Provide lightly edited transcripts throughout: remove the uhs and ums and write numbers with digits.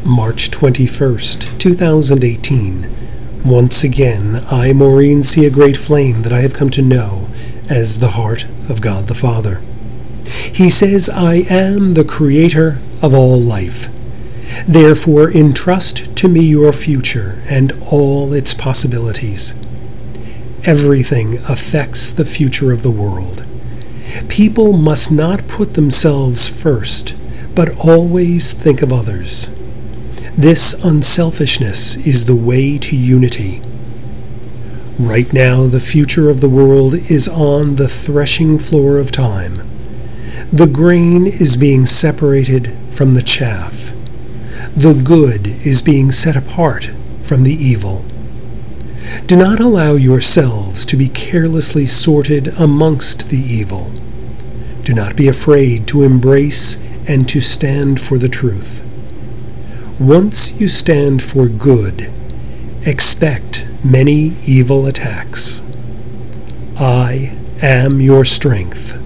March 21st, 2018. Once again, I, Maureen, see a great flame that I have come to know as the heart of God the Father. He says, I am the creator of all life. Therefore, entrust to me your future and all its possibilities. Everything affects the future of the world. People must not put themselves first, but always think of others. This unselfishness is the way to unity. Right now, the future of the world is on the threshing floor of time. The grain is being separated from the chaff. The good is being set apart from the evil. Do not allow yourselves to be carelessly sorted amongst the evil. Do not be afraid to embrace and to stand for the truth. Once you stand for good, expect many evil attacks. I am your strength.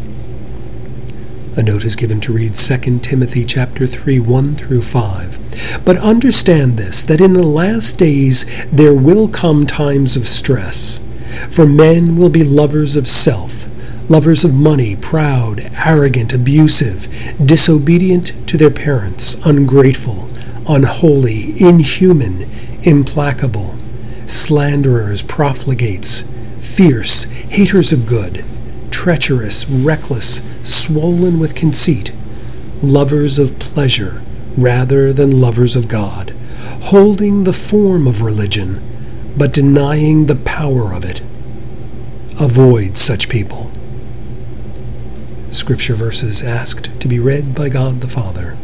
A note is given to read 2 Timothy chapter 3, 1 through 5. But understand this, that in the last days there will come times of stress. For men will be lovers of self, lovers of money, proud, arrogant, abusive, disobedient to their parents, ungrateful, unholy, inhuman, implacable, slanderers, profligates, fierce, haters of good, treacherous, reckless, swollen with conceit, lovers of pleasure rather than lovers of God, holding the form of religion, but denying the power of it. Avoid such people. Scripture verses asked to be read by God the Father.